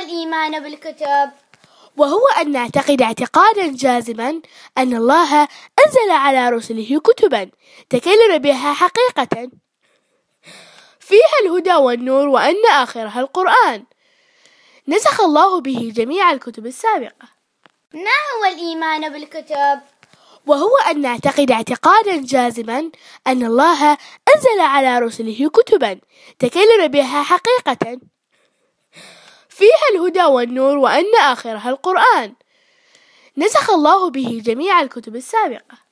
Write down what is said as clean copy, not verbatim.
الإيمان بالكتب؟ وهو أن نعتقد اعتقادا جازما أن الله أنزل على رسله كتبا تكلم بها حقيقة فيها الهدى والنور، وأن آخرها القرآن نسخ الله به جميع الكتب السابقة. ما هو الإيمان بالكتب؟ وهو أن نعتقد اعتقادا جازما أن الله أنزل على رسله كتبا تكلم بها حقيقة فيها الهدى والنور، وأن آخرها القرآن نسخ الله به جميع الكتب السابقة.